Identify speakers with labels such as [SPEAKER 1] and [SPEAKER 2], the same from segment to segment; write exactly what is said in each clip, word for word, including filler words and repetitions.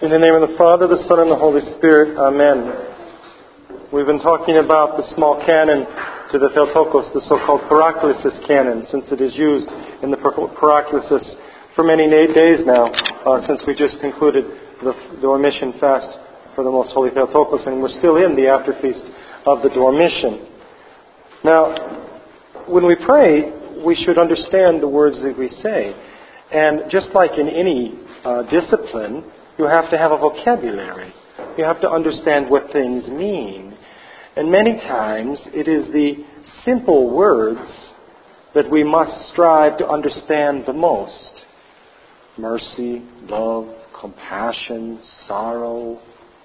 [SPEAKER 1] In the name of the Father, the Son, and the Holy Spirit. Amen. We've been talking about the small canon to the Theotokos, the so-called Paraklesis canon, since it is used in the Paraklesis for many days now, uh, since we just concluded the, the Dormition fast for the Most Holy Theotokos, and we're still in the after-feast of the Dormition. Now, when we pray, we should understand the words that we say. And just like in any uh, discipline, you have to have a vocabulary. You have to understand what things mean. And many times it is the simple words that we must strive to understand the most. Mercy, love, compassion, sorrow,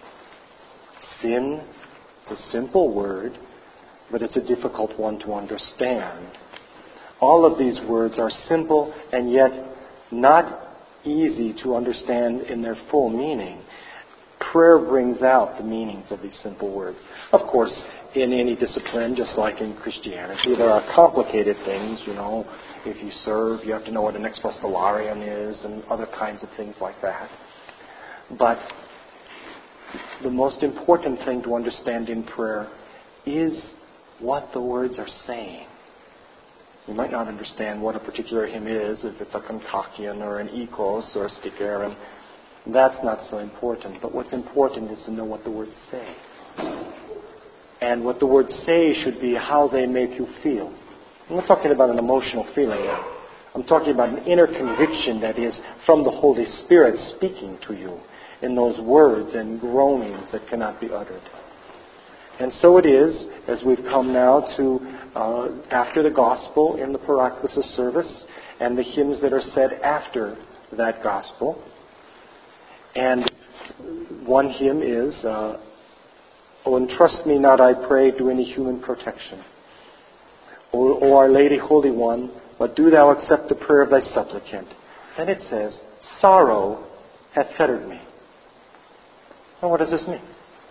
[SPEAKER 1] sin. It's a simple word, but it's a difficult one to understand. All of these words are simple and yet not easy to understand in their full meaning. Prayer brings out the meanings of these simple words. Of course, in any discipline, just like in Christianity, there are complicated things, you know. If you serve, you have to know what an expostolarium is and other kinds of things like that. But the most important thing to understand in prayer is what the words are saying. You might not understand what a particular hymn is, if it's a kontakion or an ekos or a sticker, and that's not so important. But what's important is to know what the words say. And what the words say should be how they make you feel. I'm not talking about an emotional feeling now. I'm talking about an inner conviction that is from the Holy Spirit speaking to you in those words and groanings that cannot be uttered. And so it is, as we've come now to, uh, after the Gospel in the Paraklesis service, and the hymns that are said after that Gospel. And one hymn is, uh, "O entrust me not, I pray, to any human protection. O, o Our Lady, Holy One, but do Thou accept the prayer of Thy supplicant." And it says, "Sorrow hath fettered me." Well, what does this mean?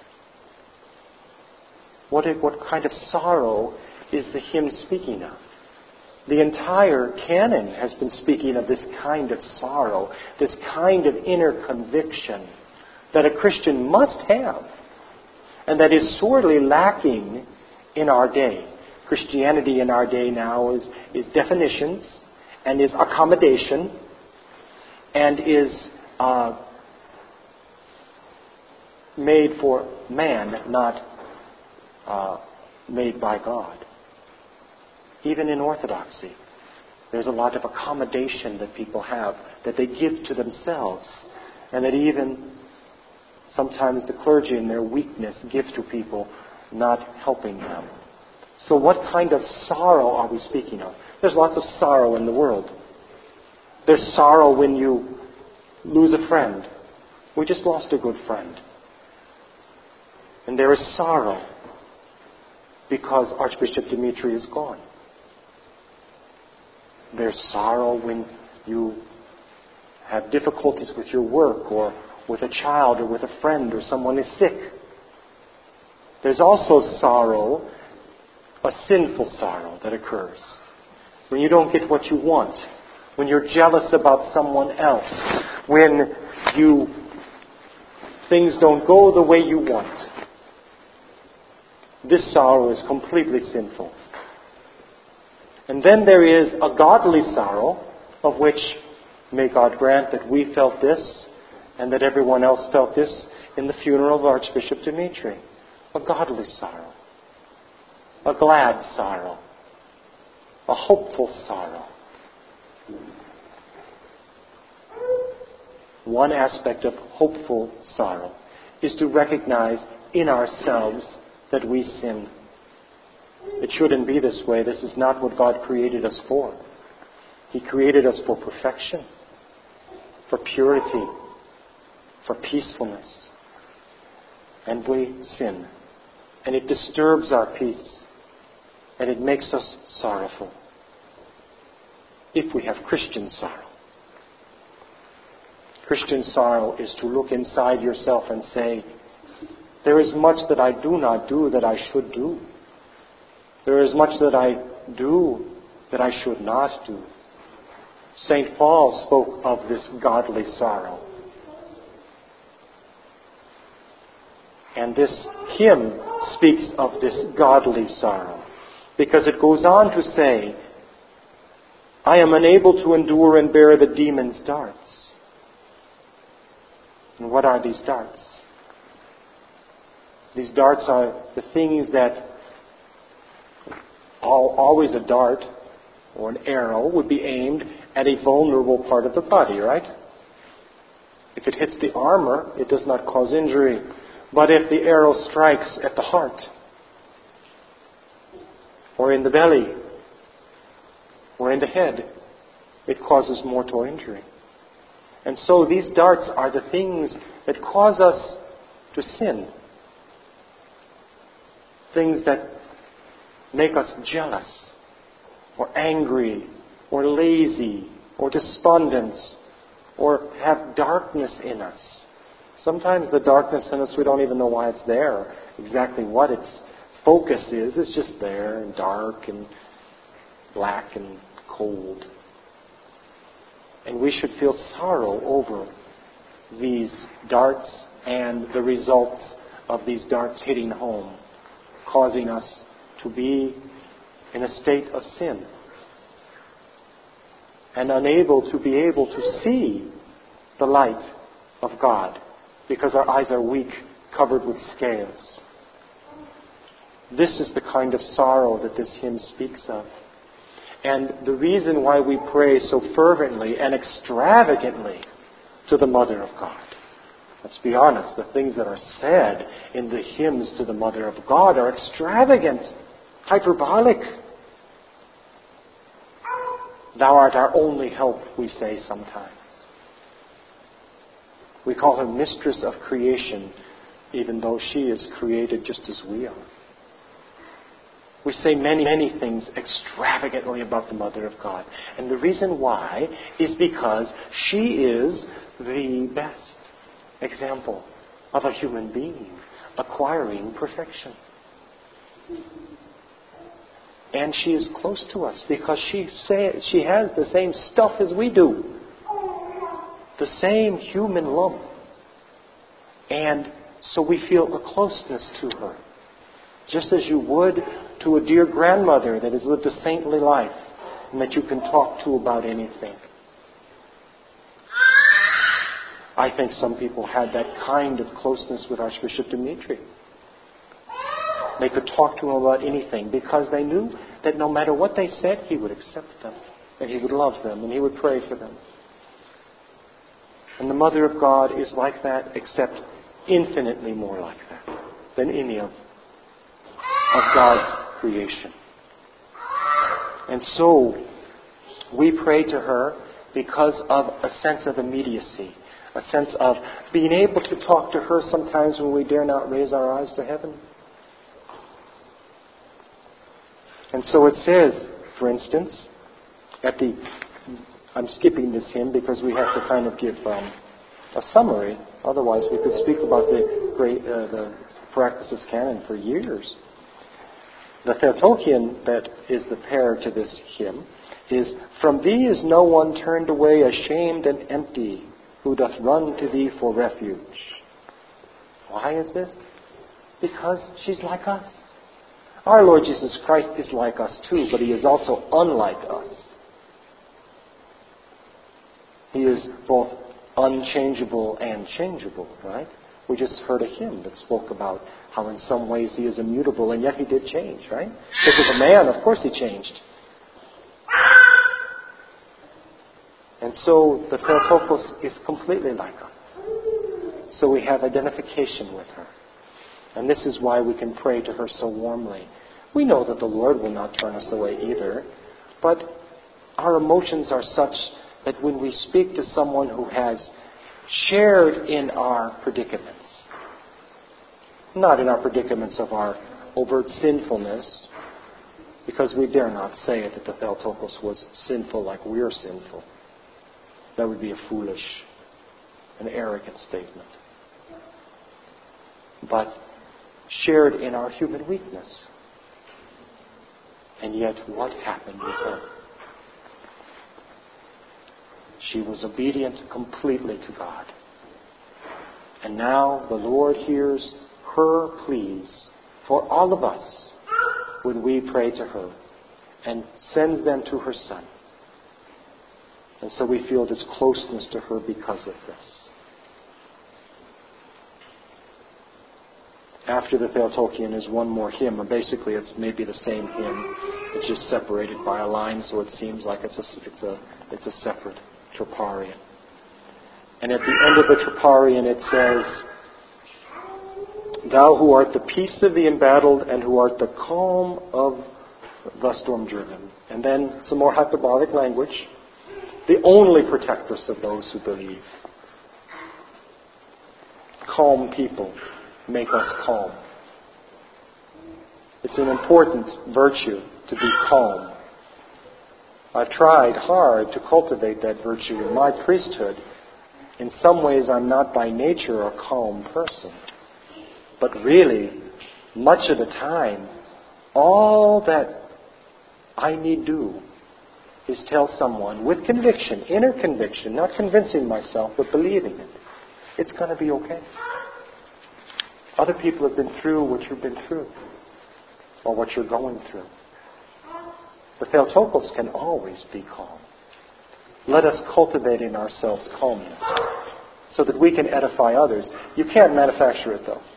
[SPEAKER 1] What, what kind of sorrow is the hymn speaking of? The entire canon has been speaking of this kind of sorrow, this kind of inner conviction that a Christian must have, and that is sorely lacking in our day. Christianity in our day now is, is definitions, and is accommodation, and is uh, made for man, not Uh, made by God. Even in Orthodoxy, there's a lot of accommodation that people have, that they give to themselves, and that even sometimes the clergy in their weakness give to people, not helping them. So what kind of sorrow are we speaking of? There's lots of sorrow in the world. There's sorrow when you lose a friend. We just lost a good friend. And there is sorrow because Archbishop Dimitri is gone. There's sorrow when you have difficulties with your work, or with a child, or with a friend, or someone is sick. There's also sorrow, a sinful sorrow that occurs when you don't get what you want, when you're jealous about someone else, when you things don't go the way you want. This sorrow is completely sinful. And then there is a godly sorrow, of which may God grant that we felt this and that everyone else felt this in the funeral of Archbishop Dimitri. A godly sorrow. A glad sorrow. A hopeful sorrow. One aspect of hopeful sorrow is to recognize in ourselves that we sin. It shouldn't be this way. This is not what God created us for. He created us for perfection, for purity, for peacefulness. And we sin. And it disturbs our peace. And it makes us sorrowful. If we have Christian sorrow. Christian sorrow is to look inside yourself and say, there is much that I do not do that I should do. There is much that I do that I should not do. Saint Paul spoke of this godly sorrow. And this hymn speaks of this godly sorrow, because it goes on to say, I am unable to endure and bear the demon's darts. And what are these darts? These darts are the things that all, always a dart or an arrow would be aimed at a vulnerable part of the body, right? If it hits the armor, it does not cause injury. But if the arrow strikes at the heart, or in the belly, or in the head, it causes mortal injury. And so these darts are the things that cause us to sin. Things that make us jealous, or angry, or lazy, or despondent, or have darkness in us. Sometimes the darkness in us, we don't even know why it's there, exactly what its focus is. It's just there, and dark, and black, and cold. And we should feel sorrow over these darts and the results of these darts hitting home, causing us to be in a state of sin and unable to be able to see the light of God because our eyes are weak, covered with scales. This is the kind of sorrow that this hymn speaks of. And the reason why we pray so fervently and extravagantly to the Mother of God. Let's be honest, the things that are said in the hymns to the Mother of God are extravagant, hyperbolic. Thou art our only help, we say sometimes. We call her mistress of creation, even though she is created just as we are. We say many, many things extravagantly about the Mother of God. And the reason why is because she is the best example of a human being acquiring perfection. And she is close to us because she say, she has the same stuff as we do. The same human lump. And so we feel a closeness to her. Just as you would to a dear grandmother that has lived a saintly life and that you can talk to about anything. I think some people had that kind of closeness with Archbishop Dimitri. They could talk to him about anything because they knew that no matter what they said, he would accept them and he would love them and he would pray for them. And the Mother of God is like that, except infinitely more like that than any of, of God's creation. And so we pray to her because of a sense of immediacy, a sense of being able to talk to her sometimes when we dare not raise our eyes to heaven. And so it says, for instance, at the, I'm skipping this hymn because we have to kind of give um, a summary. Otherwise, we could speak about the great, uh, the Praxis Canon for years. The Theotokon that is the pair to this hymn is, from thee is no one turned away ashamed and empty, who doth run to thee for refuge. Why is this? Because she's like us. Our Lord Jesus Christ is like us too, but he is also unlike us. He is both unchangeable and changeable, right? We just heard a hymn that spoke about how in some ways he is immutable, and yet he did change, right? Because as a man, of course he changed. And so the Theotokos is completely like us. So we have identification with her. And this is why we can pray to her so warmly. We know that the Lord will not turn us away either, but our emotions are such that when we speak to someone who has shared in our predicaments, not in our predicaments of our overt sinfulness, because we dare not say that the Theotokos was sinful like we're sinful. That would be a foolish, an arrogant statement. But shared in our human weakness. And yet, what happened with her? She was obedient completely to God. And now the Lord hears her pleas for all of us when we pray to her, and sends them to her Son. And so we feel this closeness to her because of this. After the Theotokon is one more hymn, or basically it's maybe the same hymn. It's just separated by a line, so it seems like it's a, it's a, it's a separate troparion. And at the end of the troparion it says, Thou who art the peace of the embattled and who art the calm of the storm-driven. And then some more hyperbolic language. The only protectress of those who believe. Calm people make us calm. It's an important virtue to be calm. I've tried hard to cultivate that virtue in my priesthood. In some ways, I'm not by nature a calm person. But really, much of the time, all that I need do is tell someone with conviction, inner conviction, not convincing myself, but believing it. It's going to be okay. Other people have been through what you've been through, or what you're going through. The Theotokos can always be calm. Let us cultivate in ourselves calmness, so that we can edify others. You can't manufacture it, though.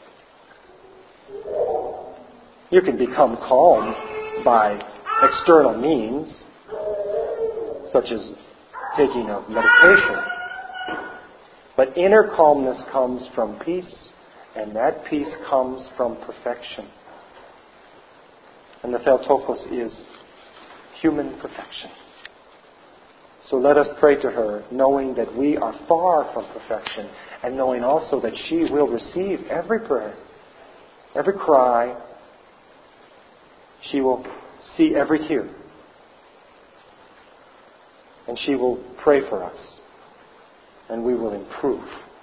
[SPEAKER 1] You can become calm by external means, such as taking of meditation. But inner calmness comes from peace, and that peace comes from perfection. And the Theotokos is human perfection. So let us pray to her, knowing that we are far from perfection, and knowing also that she will receive every prayer, every cry. She will see every tear. And she will pray for us. And we will improve.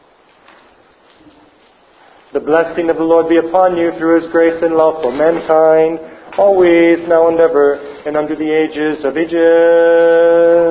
[SPEAKER 1] The blessing of the Lord be upon you through His grace and love for mankind, always, now and ever, and unto the ages of ages.